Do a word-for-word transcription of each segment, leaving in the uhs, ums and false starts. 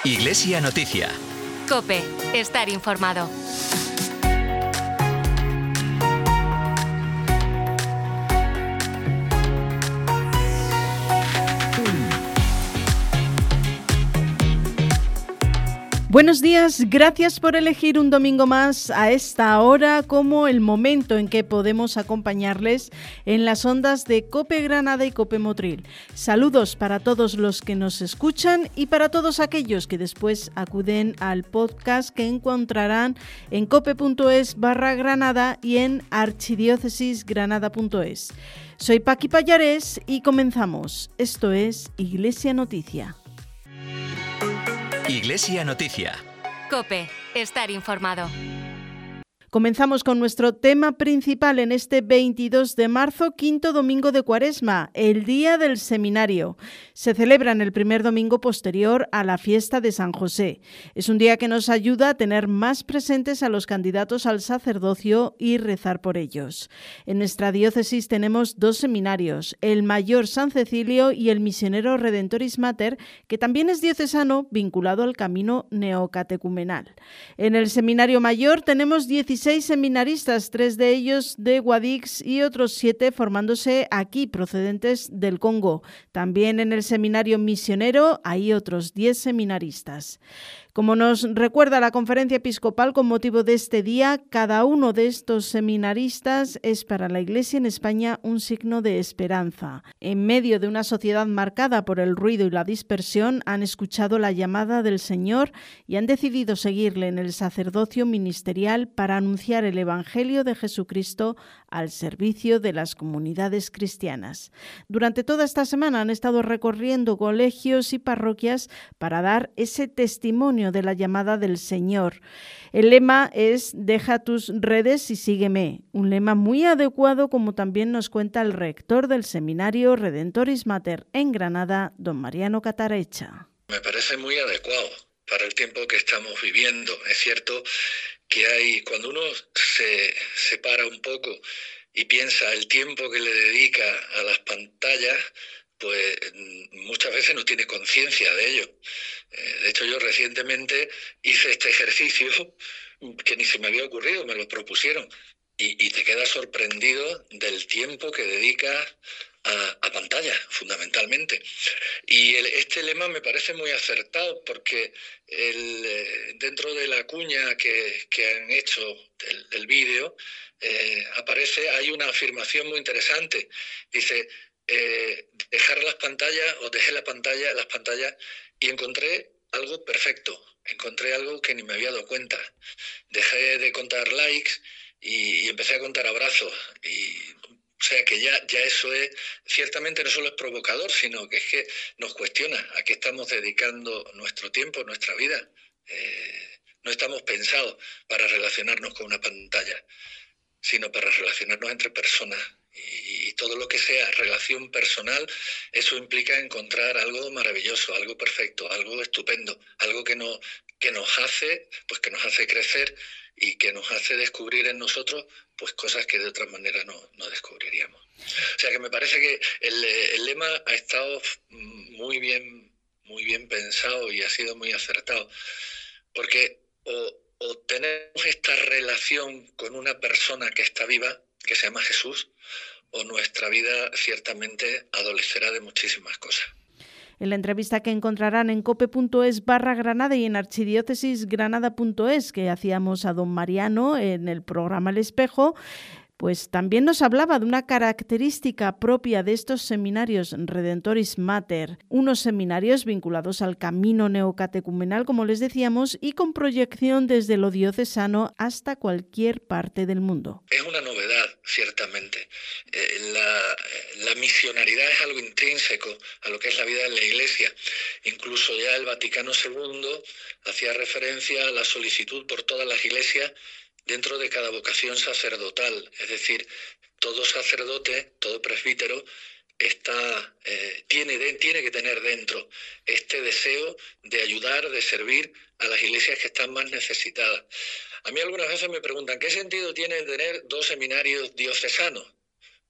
Iglesia Noticia. COPE. Estar informado. Buenos días, gracias por elegir un domingo más a esta hora como el momento en que podemos acompañarles en las ondas de COPE Granada y COPE Motril. Saludos para todos los que nos escuchan y para todos aquellos que después acuden al podcast que encontrarán en cope.es barra Granada y en archidiócesisgranada punto es. Soy Paqui Pallares y comenzamos. Esto es Iglesia Noticia. Iglesia Noticia. COPE. Estar informado. Comenzamos con nuestro tema principal en este veintidós de marzo, quinto domingo de Cuaresma, el Día del Seminario. Se celebra en el primer domingo posterior a la fiesta de San José. Es un día que nos ayuda a tener más presentes a los candidatos al sacerdocio y rezar por ellos. En nuestra diócesis tenemos dos seminarios, el Mayor San Cecilio y el Misionero Redentoris Mater, que también es diocesano vinculado al camino neocatecumenal. En el Seminario Mayor tenemos dieciséis seminaristas, tres de ellos de Guadix y otros siete formándose aquí, procedentes del Congo. También en el Seminario Misionero hay otros diez seminaristas. Como nos recuerda la Conferencia Episcopal con motivo de este día, cada uno de estos seminaristas es para la Iglesia en España un signo de esperanza. En medio de una sociedad marcada por el ruido y la dispersión, han escuchado la llamada del Señor y han decidido seguirle en el sacerdocio ministerial para anunciar el Evangelio de Jesucristo al servicio de las comunidades cristianas. Durante toda esta semana han estado recorriendo colegios y parroquias para dar ese testimonio de la llamada del Señor. El lema es «Deja tus redes y sígueme», un lema muy adecuado, como también nos cuenta el rector del Seminario Redentoris Mater en Granada, don Mariano Catarecha. Me parece muy adecuado para el tiempo que estamos viviendo. Es cierto que hay, cuando uno se separa un poco y piensa el tiempo que le dedica a las pantallas, pues muchas veces no tiene conciencia de ello. De hecho, yo recientemente hice este ejercicio que ni se me había ocurrido, me lo propusieron, y, y te quedas sorprendido del tiempo que dedicas a, a pantalla, fundamentalmente. Y el, este lema me parece muy acertado porque el, dentro de la cuña que, que han hecho del, del vídeo eh, aparece, hay una afirmación muy interesante. Dice, Eh, dejar las pantallas o dejé la pantalla, las pantallas y encontré algo perfecto, encontré algo que ni me había dado cuenta. Dejé de contar likes y, y empecé a contar abrazos. Y, o sea que ya, ya eso es, ciertamente no solo es provocador, sino que es que nos cuestiona a qué estamos dedicando nuestro tiempo, nuestra vida. Eh, no estamos pensados para relacionarnos con una pantalla, sino para relacionarnos entre personas. Y todo lo que sea relación personal, eso implica encontrar algo maravilloso, algo perfecto, algo estupendo, algo que nos, que nos hace, pues que nos hace crecer y que nos hace descubrir en nosotros pues cosas que de otra manera no, no descubriríamos. O sea que me parece que el, el lema ha estado muy bien, muy bien pensado y ha sido muy acertado, porque o, o tenemos esta relación con una persona que está viva, que se llama Jesús, o nuestra vida ciertamente adolecerá de muchísimas cosas. En la entrevista que encontrarán en cope.es barra Granada y en archidiócesisgranada punto es, que hacíamos a don Mariano en el programa El Espejo, pues también nos hablaba de una característica propia de estos seminarios Redentoris Mater, unos seminarios vinculados al camino neocatecumenal, como les decíamos, y con proyección desde lo diocesano hasta cualquier parte del mundo. Es una novedad, ciertamente. Eh, la, la misionalidad es algo intrínseco a lo que es la vida de la Iglesia. Incluso ya el Vaticano segundo hacía referencia a la solicitud por todas las iglesias dentro de cada vocación sacerdotal, es decir, todo sacerdote, todo presbítero está, eh, tiene, de, tiene que tener dentro este deseo de ayudar, de servir a las iglesias que están más necesitadas. A mí algunas veces me preguntan, ¿qué sentido tiene tener dos seminarios diocesanos?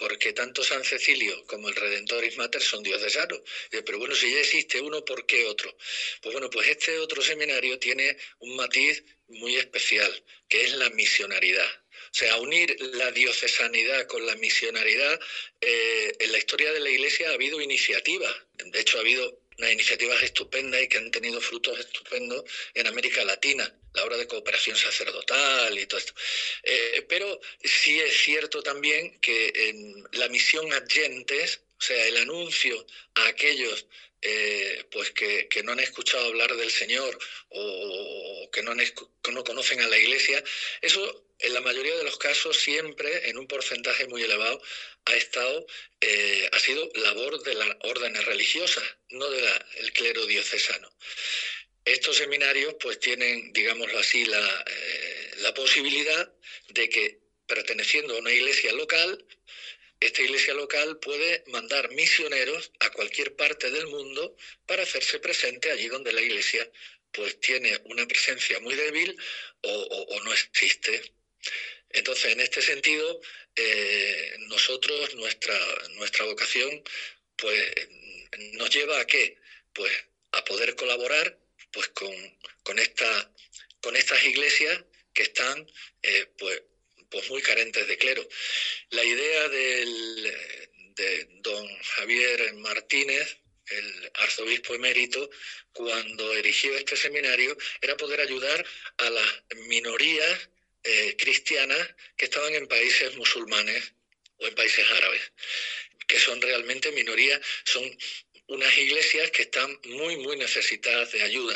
porque tanto San Cecilio como el Redentoris Mater son diocesanos. Pero bueno, si ya existe uno, ¿por qué otro? Pues bueno, pues este otro seminario tiene un matiz muy especial, que es la misionariedad. O sea, unir la diocesanidad con la misionariedad, eh, en la historia de la Iglesia ha habido iniciativas. De hecho, ha habido unas iniciativas estupendas y que han tenido frutos estupendos en América Latina, la obra de cooperación sacerdotal y todo esto. Eh, pero sí es cierto también que en la misión ad gentes, o sea, el anuncio a aquellos eh, pues que, que no han escuchado hablar del Señor o, o que no, han, que no conocen a la Iglesia, eso en la mayoría de los casos siempre, en un porcentaje muy elevado, ha estado, eh, ha sido labor de las órdenes religiosas, no del clero diocesano. Estos seminarios pues tienen, digámoslo así, la, eh, la posibilidad de que, perteneciendo a una iglesia local, esta iglesia local puede mandar misioneros a cualquier parte del mundo para hacerse presente allí donde la iglesia pues tiene una presencia muy débil o, o, o no existe. Entonces, en este sentido, eh, nosotros, nuestra, nuestra vocación, pues nos lleva a ¿qué? Pues a poder colaborar pues con, con, esta, con estas iglesias que están eh, pues, pues muy carentes de clero. La idea del, de don Javier Martínez, el arzobispo emérito, cuando erigió este seminario, era poder ayudar a las minorías Eh, cristianas que estaban en países musulmanes o en países árabes, que son realmente minorías, son unas iglesias que están muy, muy necesitadas de ayuda.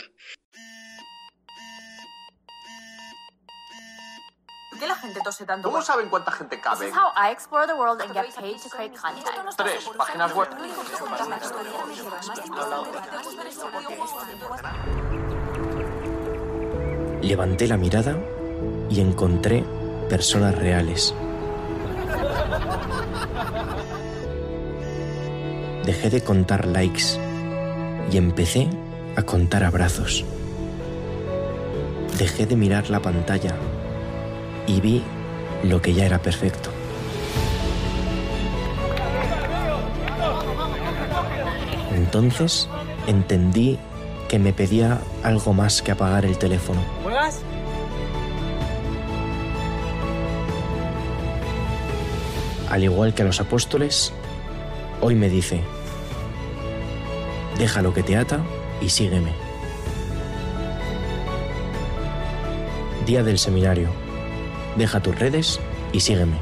¿Por qué la gente tose tanto? ¿Cómo saben cuánta gente cabe? This is how I explore the world and get paid to create content. Tres páginas web. Levanté la mirada y encontré personas reales. Dejé de contar likes y empecé a contar abrazos. Dejé de mirar la pantalla y vi lo que ya era perfecto. Entonces entendí que me pedía algo más que apagar el teléfono. ¿Juegas? Al igual que a los apóstoles, hoy me dice: deja lo que te ata y sígueme. Día del seminario. Deja tus redes y sígueme.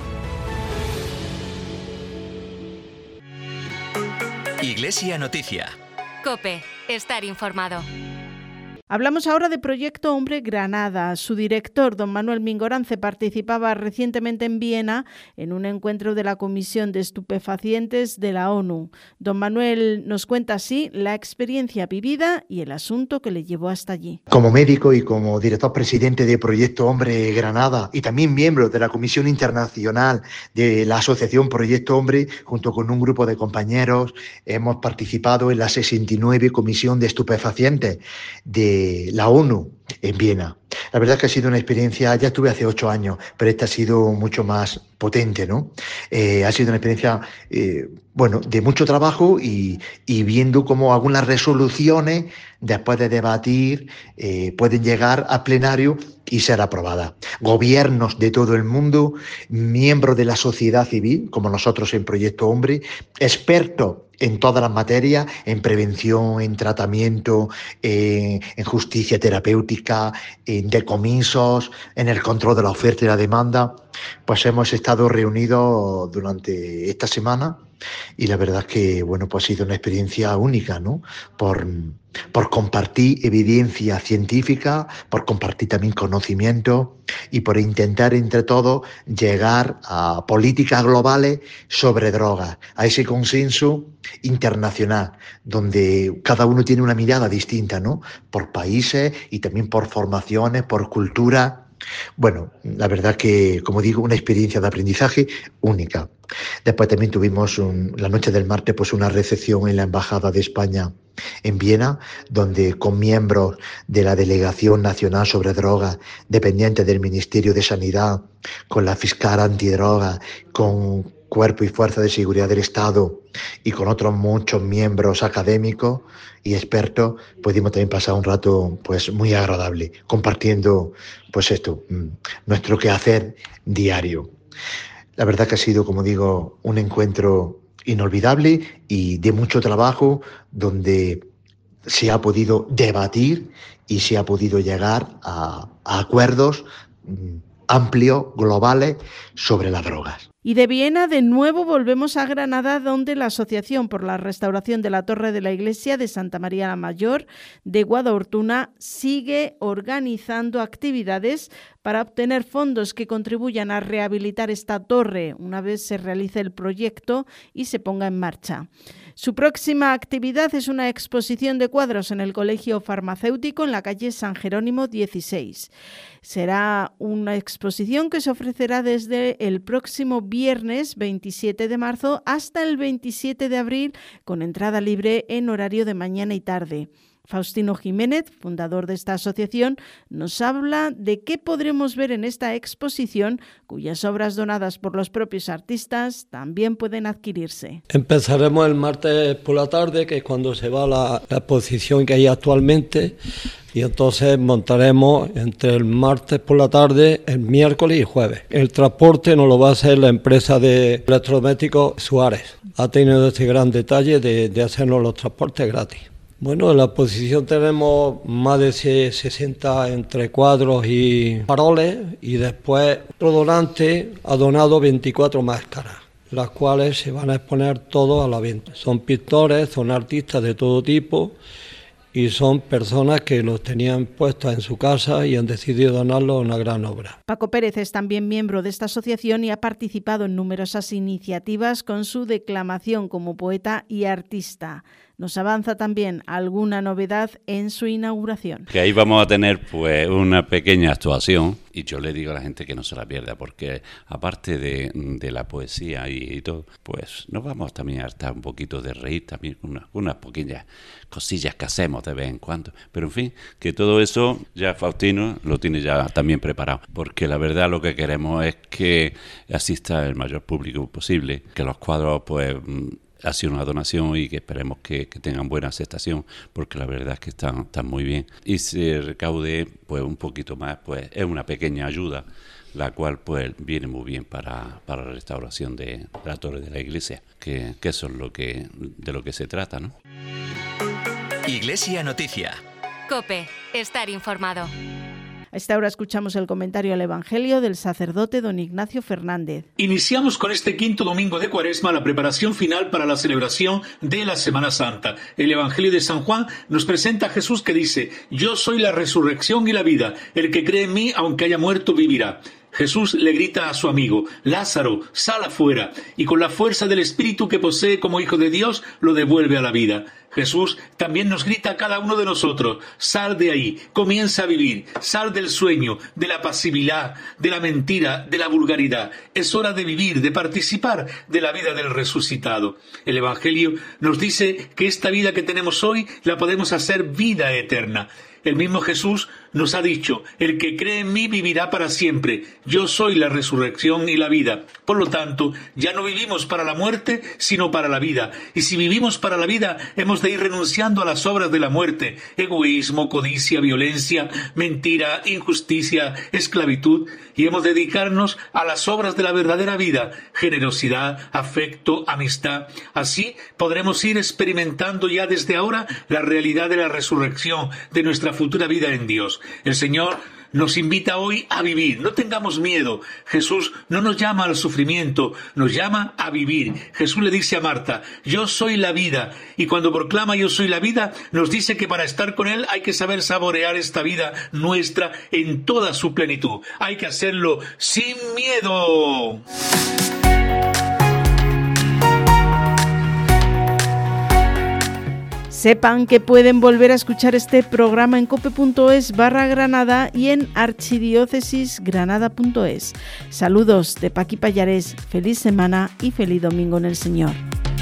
Iglesia Noticia. COPE. Estar informado. Hablamos ahora de Proyecto Hombre Granada. Su director, don Manuel Mingorance, participaba recientemente en Viena en un encuentro de la Comisión de Estupefacientes de la ONU. Don Manuel nos cuenta así la experiencia vivida y el asunto que le llevó hasta allí. Como médico y como director presidente de Proyecto Hombre Granada y también miembro de la Comisión Internacional de la Asociación Proyecto Hombre, junto con un grupo de compañeros, hemos participado en la sesenta y nueve Comisión de Estupefacientes de la ONU en Viena. La verdad es que ha sido una experiencia, ya estuve hace ocho años, pero esta ha sido mucho más potente, ¿no? Eh, ha sido una experiencia, eh, bueno, de mucho trabajo y, y viendo cómo algunas resoluciones, después de debatir, eh, pueden llegar al plenario y ser aprobadas. Gobiernos de todo el mundo, miembros de la sociedad civil, como nosotros en Proyecto Hombre, expertos en todas las materias, en prevención, en tratamiento, eh, en justicia terapéutica, en decomisos, en el control de la oferta y la demanda. Pues hemos estado reunidos durante esta semana y la verdad es que, bueno, pues ha sido una experiencia única, ¿no? Por, por compartir evidencia científica, por compartir también conocimiento y por intentar entre todos llegar a políticas globales sobre drogas, a ese consenso internacional, donde cada uno tiene una mirada distinta, ¿no? Por países y también por formaciones, por cultura. Bueno, la verdad que, como digo, una experiencia de aprendizaje única. Después también tuvimos un, la noche del martes pues una recepción en la Embajada de España en Viena, donde con miembros de la Delegación Nacional sobre Drogas, dependientes del Ministerio de Sanidad, con la fiscal antidroga, con cuerpo y fuerza de seguridad del Estado y con otros muchos miembros académicos y expertos, pudimos también pasar un rato pues muy agradable, compartiendo pues esto, nuestro quehacer diario. La verdad que ha sido, como digo, un encuentro inolvidable y de mucho trabajo, donde se ha podido debatir y se ha podido llegar a, a acuerdos mm, amplios, globales, sobre las drogas. Y de Viena de nuevo volvemos a Granada, donde la Asociación por la Restauración de la Torre de la Iglesia de Santa María la Mayor de Guadortuna sigue organizando actividades para obtener fondos que contribuyan a rehabilitar esta torre una vez se realice el proyecto y se ponga en marcha. Su próxima actividad es una exposición de cuadros en el Colegio Farmacéutico en la calle San Jerónimo dieciséis. Será una exposición que se ofrecerá desde el próximo viernes veintisiete de marzo hasta el veintisiete de abril, con entrada libre en horario de mañana y tarde. Faustino Jiménez, fundador de esta asociación, nos habla de qué podremos ver en esta exposición, cuyas obras donadas por los propios artistas también pueden adquirirse. Empezaremos el martes por la tarde, que es cuando se va la, la exposición que hay actualmente, y entonces montaremos entre el martes por la tarde, el miércoles y jueves. El transporte nos lo va a hacer la empresa de electrodomésticos Suárez. Ha tenido este gran detalle de, de hacernos los transportes gratis. Bueno, en la exposición tenemos más de sesenta entre cuadros y faroles, y después otro donante ha donado veinticuatro máscaras, las cuales se van a exponer todos a la venta. Son pintores, son artistas de todo tipo y son personas que los tenían puestos en su casa y han decidido donarlos a una gran obra. Paco Pérez es también miembro de esta asociación y ha participado en numerosas iniciativas con su declamación como poeta y artista. Nos avanza también alguna novedad en su inauguración. Que ahí vamos a tener pues una pequeña actuación, y yo le digo a la gente que no se la pierda, porque aparte de, de la poesía y, y todo, pues nos vamos también a hartar un poquito de reír, también unas, unas pequeñas cosillas que hacemos de vez en cuando. Pero en fin, que todo eso ya Faustino lo tiene ya también preparado, porque la verdad lo que queremos es que asista el mayor público posible, que los cuadros pues ha sido una donación y que esperemos que, que tengan buena aceptación, porque la verdad es que están, están muy bien. Y se recaude pues un poquito más, pues es una pequeña ayuda, la cual pues viene muy bien para, para la restauración de, de la torre de la iglesia, que, que eso es lo que, de lo que se trata, ¿no? Iglesia Noticia. COPE. Estar informado. A esta hora escuchamos el comentario al Evangelio del sacerdote don Ignacio Fernández. Iniciamos con este quinto domingo de Cuaresma la preparación final para la celebración de la Semana Santa. El Evangelio de San Juan nos presenta a Jesús que dice: «Yo soy la resurrección y la vida. El que cree en mí, aunque haya muerto, vivirá». Jesús le grita a su amigo: «Lázaro, sal afuera», y con la fuerza del Espíritu que posee como Hijo de Dios, lo devuelve a la vida. Jesús también nos grita a cada uno de nosotros: «Sal de ahí, comienza a vivir, sal del sueño, de la pasividad, de la mentira, de la vulgaridad. Es hora de vivir, de participar de la vida del resucitado». El Evangelio nos dice que esta vida que tenemos hoy la podemos hacer vida eterna. El mismo Jesús nos ha dicho: «El que cree en mí vivirá para siempre. Yo soy la resurrección y la vida». Por lo tanto, ya no vivimos para la muerte, sino para la vida. Y si vivimos para la vida, hemos de ir renunciando a las obras de la muerte: egoísmo, codicia, violencia, mentira, injusticia, esclavitud. Y hemos de dedicarnos a las obras de la verdadera vida: generosidad, afecto, amistad. Así podremos ir experimentando ya desde ahora la realidad de la resurrección, de nuestra futura vida en Dios. El Señor nos invita hoy a vivir. No tengamos miedo. Jesús no nos llama al sufrimiento, nos llama a vivir. Jesús le dice a Marta: «Yo soy la vida». Y cuando proclama «Yo soy la vida», nos dice que para estar con Él hay que saber saborear esta vida nuestra en toda su plenitud. Hay que hacerlo sin miedo. Sepan que pueden volver a escuchar este programa en cope.es barra Granada y en archidiócesisgranada punto es. Saludos de Paqui Pallares, feliz semana y feliz domingo en el Señor.